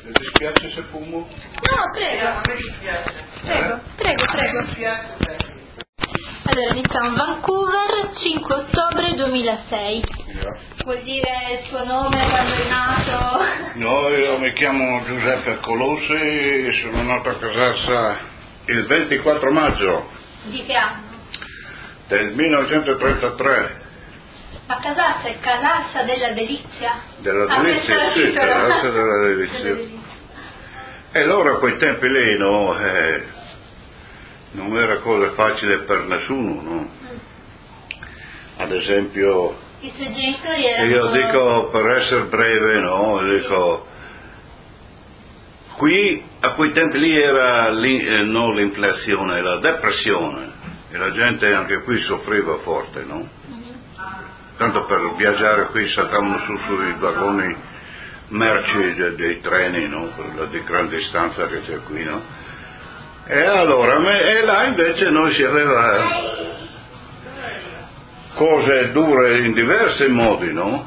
Mi dispiace se fumo? No, prego. A me dispiace. Prego. A me dispiace. Allora, iniziamo. Vancouver, 5 ottobre 2006. Yeah. Vuol dire il suo nome, quando è nato? No, io mi chiamo Giuseppe Colossi e sono nato a Casassa il 24 maggio Di che anno? del 1933. Ma Casassa è Casassa della Delizia? Della Delizia, sì, Casassa della Delizia. E allora a quei tempi lì, no, non era cosa facile per nessuno, no? Ad esempio, I suoi genitori erano... io dico, per essere breve, no, dico, qui a quei tempi lì era non l'inflazione, la depressione, e la gente anche qui soffriva forte, no? Tanto per viaggiare qui saltavano sui vagoni merci dei treni, no? Per la di gran distanza che c'è qui, no? E allora, e là invece noi si aveva cose dure in diversi modi, no?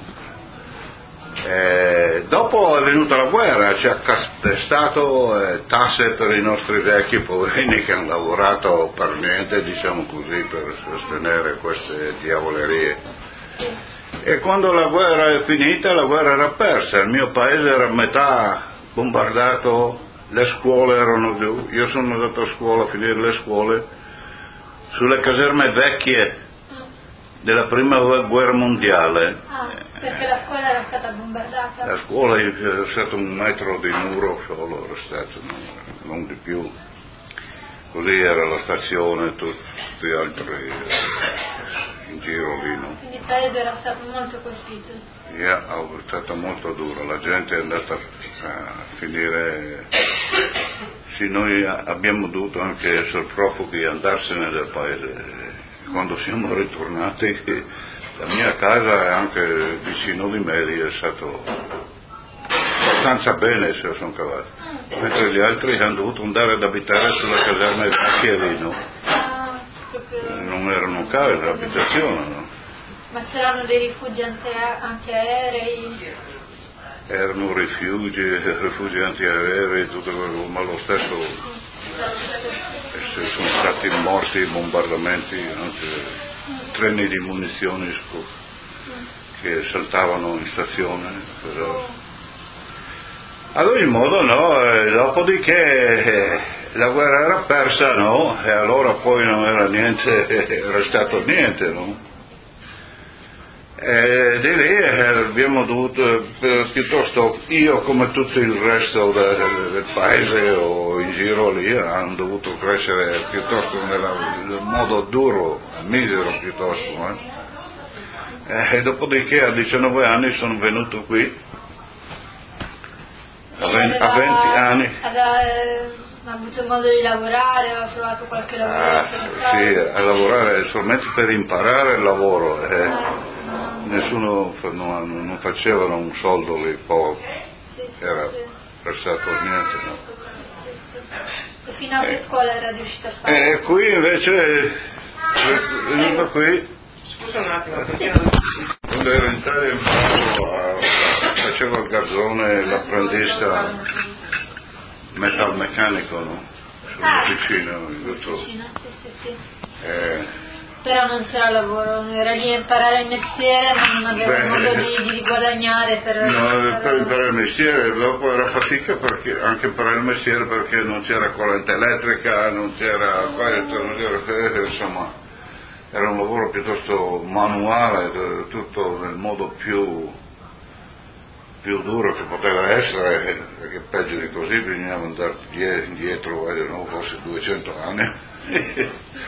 E dopo è venuta la guerra, ci ha calpestato tasse per i nostri vecchi poverini che hanno lavorato per niente, diciamo così, per sostenere queste diavolerie. E quando la guerra è finita, la guerra era persa, il mio paese era a metà bombardato, le scuole erano giù, io sono andato a scuola a finire le scuole sulle caserme vecchie della prima guerra mondiale. Perché la scuola era stata bombardata? La scuola era stato 1 metro di muro solo, era stato, non di più. Così era la stazione, tutti gli altri in giro lì, no? Quindi il paese era stato molto colpito. È stata molto dura, la gente è andata a finire. Sì, noi abbiamo dovuto anche essere profughi e andarsene dal paese. Quando siamo ritornati, la mia casa e anche vicino di me lì è stato abbastanza bene, se sono cavati. Mentre gli altri hanno dovuto andare ad abitare sulla caserma vecchia lì, no? Non erano case, abitazioni, no? Ma c'erano dei rifugi anche aerei? Erano rifugi antiaerei, tutto quello, ma lo stesso sono stati morti in bombardamenti, anche treni di munizioni che saltavano in stazione. Però. Ad ogni modo, no, dopodiché la guerra era persa, no? E allora poi non era niente, era stato niente, no? E di lì abbiamo dovuto, piuttosto io come tutto il resto del paese o in giro lì, hanno dovuto crescere piuttosto nel modo duro, misero piuttosto. E dopodiché a 19 anni sono venuto qui, a 20 anni. Ha avuto modo di lavorare, aveva trovato qualche lavoro? Sì, a lavorare solamente per imparare il lavoro. Nessuno non facevano un soldo lì, poco, era prestato niente, no? E fino a che scuola era riuscito a fare? E qui invece, venuto qui, Scusa un attimo, quando ero in Italia facevo il garzone, l'apprendista metalmeccanico, no? Sull'officina, Sì. sì. Però non c'era lavoro, era lì a imparare il mestiere ma non aveva modo di guadagnare per imparare il mestiere, dopo era fatica perché, anche imparare il mestiere perché non c'era corrente elettrica, non c'era insomma era un lavoro piuttosto manuale, tutto nel modo più duro che poteva essere, perché peggio di così bisognava andare indietro, forse 200 anni.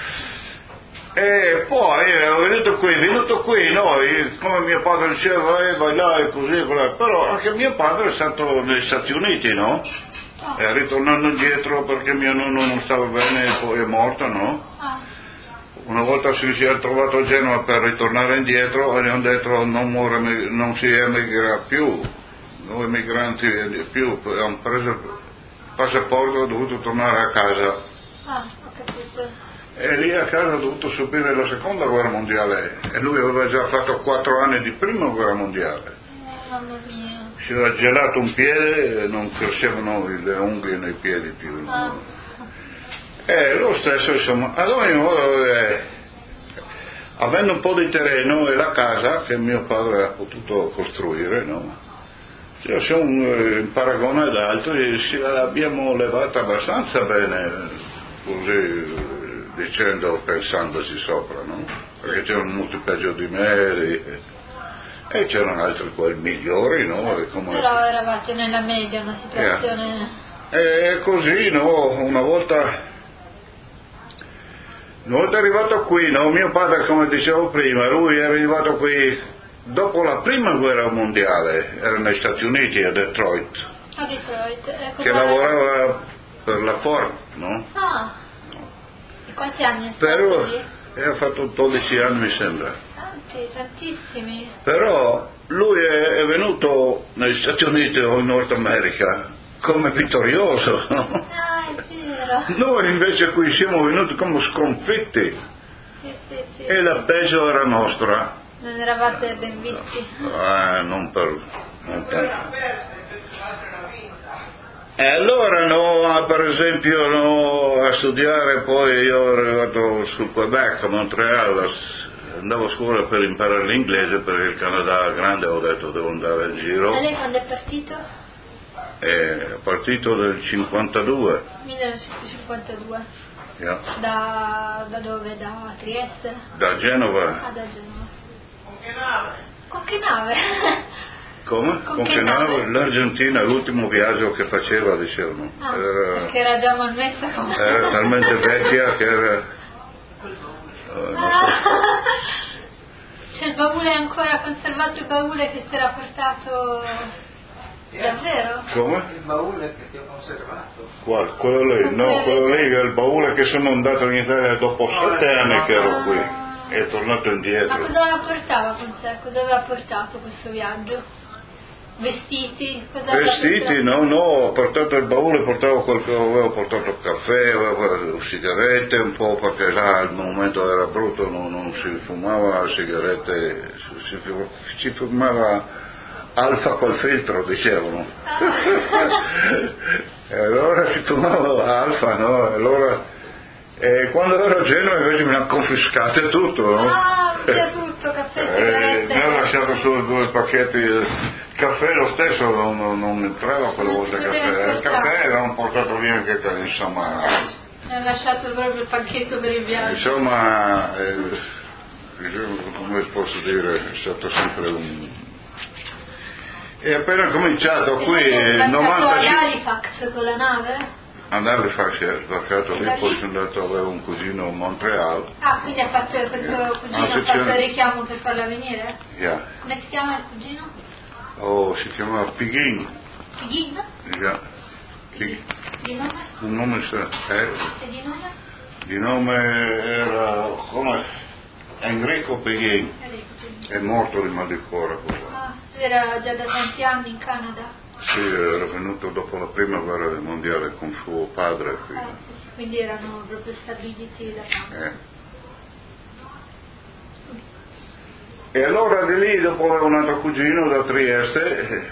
E poi venuto qui, noi, come mio padre diceva, vai là e così, però anche mio padre è stato negli Stati Uniti, no? E ritornando indietro perché mio nonno non stava bene e poi è morto, no? Una volta si è trovato a Genova per ritornare indietro e gli hanno detto non si emigra più, noi emigranti più, hanno preso il passaporto e ho dovuto tornare a casa. Ho capito. E lì a casa ha dovuto subire la seconda guerra mondiale e lui aveva già fatto 4 anni di prima guerra mondiale. Mamma mia. si era gelato un piede e non crescevano le unghie nei piedi più. No? Lo stesso, insomma, ad ogni modo, avendo un po' di terreno e la casa che mio padre ha potuto costruire, no? Siamo in paragone ad altri, l'abbiamo levata abbastanza bene, così dicendo, pensandoci sopra, no? Perché c'erano molti peggio di me e c'erano altri quelli migliori, no? Però eravate nella media, una situazione... E così, no? Una volta arrivato qui, no? Mio padre, come dicevo prima, lui era arrivato qui dopo la prima guerra mondiale, era negli Stati Uniti, a Detroit. A Detroit. Che lavorava per la Ford, no? Ah. E quanti anni è stato Però lì? ha fatto 12 anni, mi sembra. Tanti, tantissimi. Però lui è venuto negli Stati Uniti o in Nord America come vittorioso, no? Ah, è vero. Noi invece qui siamo venuti come sconfitti. Sì. E la peggio era nostra. Non eravate ben visti. Non tanto. E allora no, per esempio no, a studiare, poi io ero arrivato sul Quebec, a Montreal, andavo a scuola per imparare l'inglese, perché il Canada grande, ho detto devo andare in giro. E lei quando è partito? È partito del 52. 1952. Yeah. Da dove? Da Trieste? Da Genova. Ah, da Genova. Con che nave? Come? Con che nave? L'Argentina, l'ultimo viaggio che faceva, dicevano. Perché era già malmessa come... Era talmente vecchia che era... non so. Cioè il baule è ancora conservato, il baule che si era portato... Davvero? Come? Il baule che ti ho conservato. Quale? Quello lì? No, quello lì è il baule che sono andato in Italia dopo 7 anni che ero qui. È tornato indietro. Ma cosa portava con sé? Cosa aveva portato questo viaggio? Vestiti? Vestiti? No, ho portato il baule, avevo portato caffè, avevo sigarette un po', perché là al momento era brutto, non si fumava sigarette, si fumava alfa col filtro, dicevano. E allora si fumava alfa, no? Allora, e quando ero a Genova invece mi hanno confiscato tutto, no? Ah, via tutto, caffè, sigarette. Mi hanno lasciato solo 2 pacchetti. Il caffè lo stesso non entrava quelle volte caffè. Il caffè l'hanno portato via anche, insomma. Mi ha lasciato proprio il pacchetto per il viaggio. Insomma, come posso dire, è stato sempre un... E appena cominciato qui, nel 95... ad Halifax con la nave? Andare a farsi sbarcato lì, poi sono andato, avevo un cugino a Montreal. Ah, quindi ha fatto questo cugino, ha fatto il richiamo per farla venire? Yeah. Come si chiama il cugino? Oh, si chiamava Pighin. Pighin? Yeah. Di nome? Un nome E di nome? di nome era come Enrico Pighin. È morto di mal di cuore. Ah, era già da tanti anni in Canada? Sì, era venuto dopo la prima guerra mondiale con suo padre qui. Sì, quindi erano proprio stabiliti da tanto. E allora di lì dopo avevo un altro cugino da Trieste,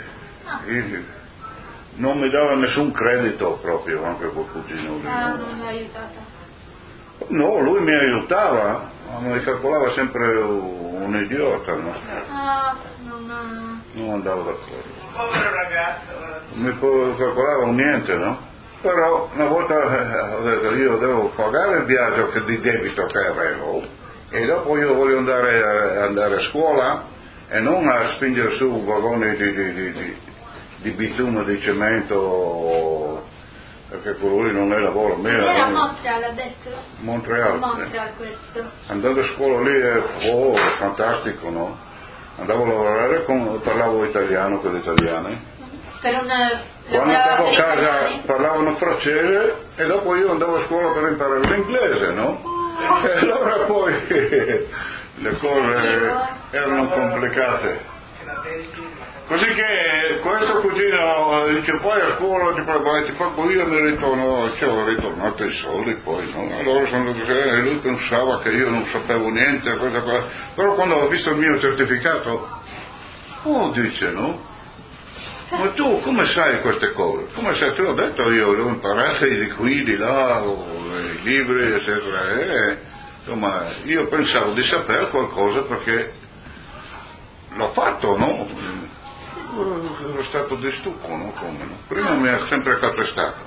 non mi dava nessun credito proprio anche quel cugino lì. Ah, non l'ha aiutata? No, lui mi aiutava, ma mi calcolava sempre un idiota, no? Ah, non andavo d'accordo. Povero ragazzo. Non mi calcolava un niente, no? Però una volta ho detto io devo pagare il viaggio di debito che avevo e dopo io voglio andare a scuola e non a spingere su vagoni di bitume, di cemento, perché quello lì non è lavoro mio. Era a Montreal, ha detto? Montreal. Montreal questo. Andando a scuola lì è fantastico, no? Andavo a lavorare, parlavo italiano con gli italiani. Quando andavo a casa parlavano francese e dopo io andavo a scuola per imparare l'inglese, no? E allora poi le cose erano complicate. Così che questo cugino dice poi a scuola ti pago io e mi ritorno, ci ho ritornato i soldi poi, no? Allora lui pensava che io non sapevo niente, però quando ho visto il mio certificato, dice, no? Ma tu come sai queste cose? Come sai? Te l'ho detto io, devo imparare di qui, di là, i libri, eccetera. Insomma, io pensavo di sapere qualcosa perché l'ho fatto, no? Ero stato di stucco, no? Come, no? Prima mi ha sempre calpestato.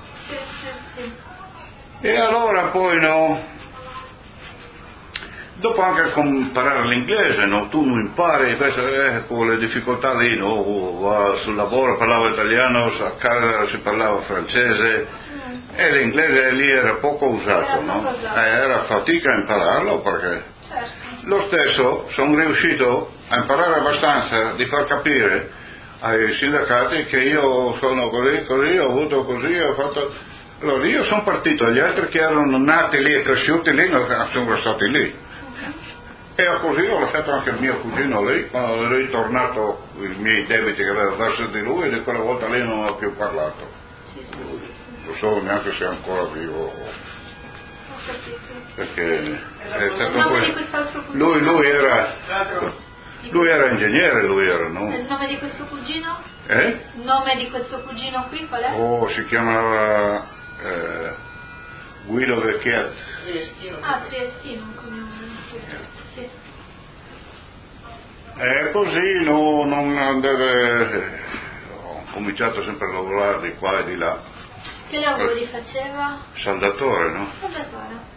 E allora poi, no? Dopo anche imparare l'inglese, no? Tu non impari, con le difficoltà lì, no? Sul lavoro parlavo italiano, a casa si parlava francese e l'inglese lì era poco usato, no? Era fatica a impararlo perché lo stesso sono riuscito a imparare abbastanza di far capire ai sindacati che io sono così, ho avuto così, ho fatto... Allora io sono partito, gli altri che erano nati lì e cresciuti lì non sono restati lì. E così ho lasciato anche il mio cugino lì, quando è ritornato i miei debiti che avevo verso di lui, e di quella volta lì non ho più parlato. Non so neanche se è ancora vivo. Perché è stato lui era ingegnere, no? Il nome di questo cugino? Il nome di questo cugino qui qual è? Si chiamava Guido Vecchiat. Triestino, sì. E così non deve... Ho cominciato sempre a lavorare di qua e di là. Che lavori faceva? Saldatore, no? Saldatore.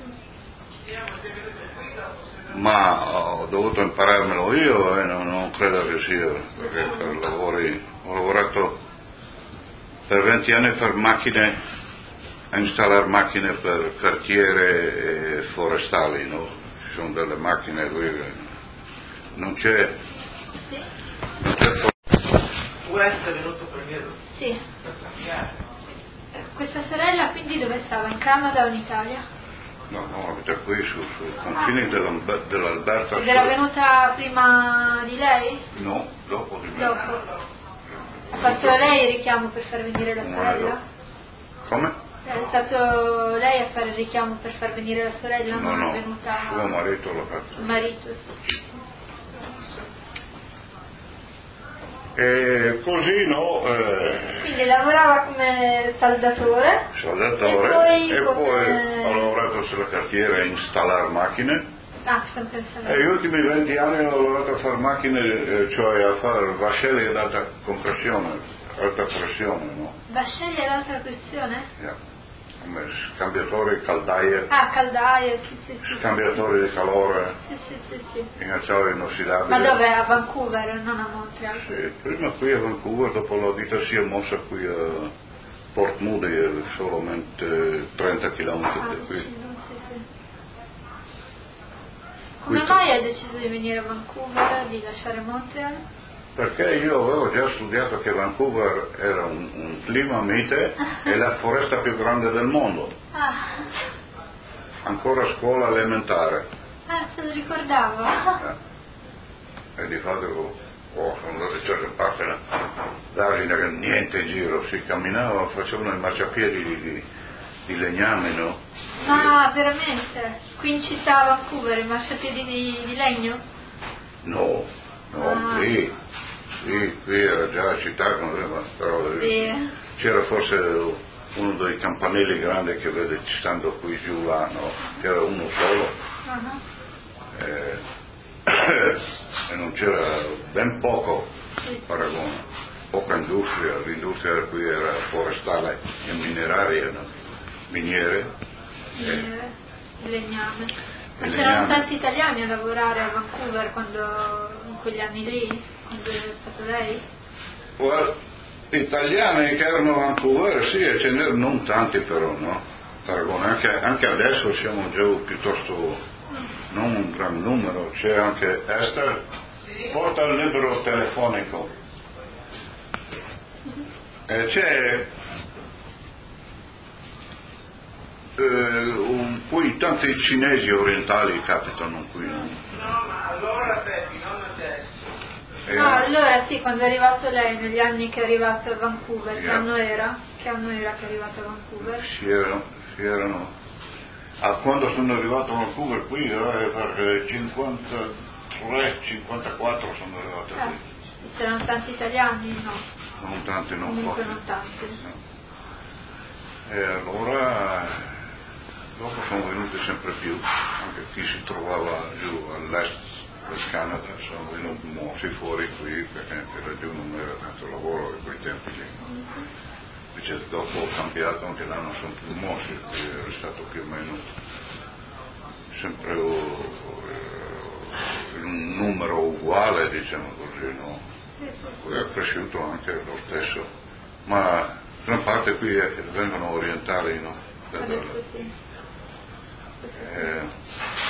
Ma ho dovuto impararmelo io e non credo che sia, perché per lavori ho lavorato per 20 anni per macchine, a installare macchine per cartiere e forestali, no? Ci sono delle macchine qui, non c'è. Sì. Questo è venuto prima? Sì. Questa sorella quindi dove stava? In Canada o in Italia? No, abita qui sui confini dell'Alberta. Ed era venuta prima di lei? No, dopo di me. Dopo. Ha fatto lei il richiamo per far venire la sorella? Come? È stato lei a fare il richiamo per far venire la sorella? No, è venuta... suo marito l'ha fatto. Il marito, sì. E così, no? Quindi lavorava come saldatore e poi ho lavorato sulla cartiera a installare macchine. Sempre e gli ultimi 20 anni ho lavorato a fare macchine, cioè a fare vascelli ad alta compressione, alta pressione, no? Vascelli ad alta pressione? Come scambiatori, caldaie. Caldaie, sì. Scambiatori di calore. Sì. In acciaio inossidabile. Ma dove? A Vancouver, non a Montreal? Sì, prima qui a Vancouver, dopo la vita si è mossa qui a Port Moody, solamente 30 km da qui. Sì. Come mai hai deciso di venire a Vancouver, di lasciare Montreal? Perché io avevo già studiato che Vancouver era un clima mite e la foresta più grande del mondo. Ancora a scuola elementare. Se lo ricordavo. E di fatto sono andato a certe parti d'Argine, niente in giro, si camminava, facevano i marciapiedi di legname, no? Ma veramente? Qui in città a Vancouver i marciapiedi di legno? No, qui era già città, però sì. C'era forse uno dei campanelli grandi che vede stando qui giù là, no? C'era uno solo. E non c'era ben poco paragone, poca industria, l'industria qui era forestale e mineraria, no? Miniere, legname. Ma c'erano tanti italiani a lavorare a Vancouver in quegli anni lì, quando è stato lei? Italiani che erano a Vancouver, sì, e ce n'erano non tanti però, no? Paragone, anche adesso siamo giù piuttosto, non un gran numero, c'è anche Esther, porta il libro telefonico. C'è poi tanti cinesi orientali capitano qui. No, ma allora non adesso. No, allora sì, quando è arrivato lei, negli anni che è arrivato a Vancouver, che anno era? Che anno era che è arrivato a Vancouver? Si erano. Quando sono arrivato a Vancouver qui, per 53, 54 sono arrivato qui. C'erano tanti italiani? No. Non tanti, non Comunque pochi. non tanti. No. E allora dopo sono venuti sempre più, anche chi si trovava giù all'est del Canada sono venuti mossi fuori qui perché giù non era tanto lavoro in quei tempi lì. Invece dopo ho cambiato, anche là non sono più mossi, qui è stato più o meno sempre un numero uguale, diciamo così, no? Poi è cresciuto anche lo stesso, ma gran parte qui vengono orientali, no? Adesso sì.